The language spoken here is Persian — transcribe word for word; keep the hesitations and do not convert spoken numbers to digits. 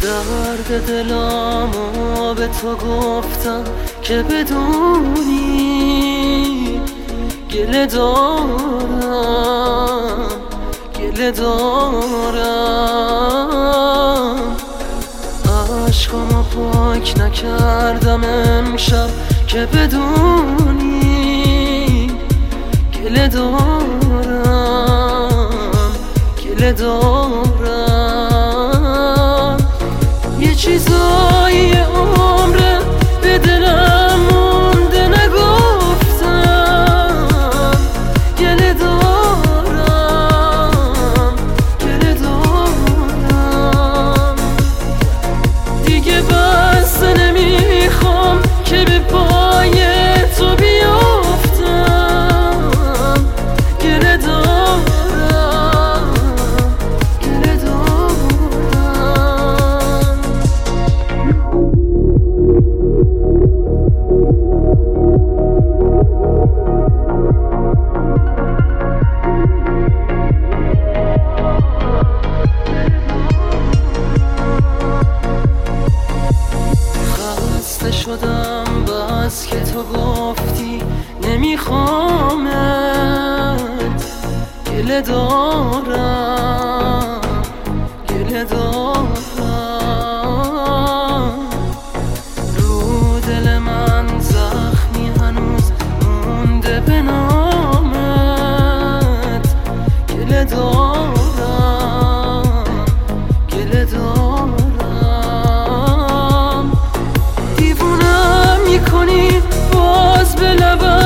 درد دلامو به تو گفتم که بدونی گله دارم گله دارم عشقامو پاک نکردم امشب که بدونی گله دارم گله دارم یه چیزایی عمره به دلم مونده نگفتم گله دارم گله دارم دیگه بس نمیخوام که به پای تو بیافتم گله دارم گله دارم خسته شدم بس که تو گفتی نمیخوامت گله دارم گله دارم رو دل من زخمی هنوز مونده به نامت گله دارم گله دارم دیوونم میکنی باز به لبم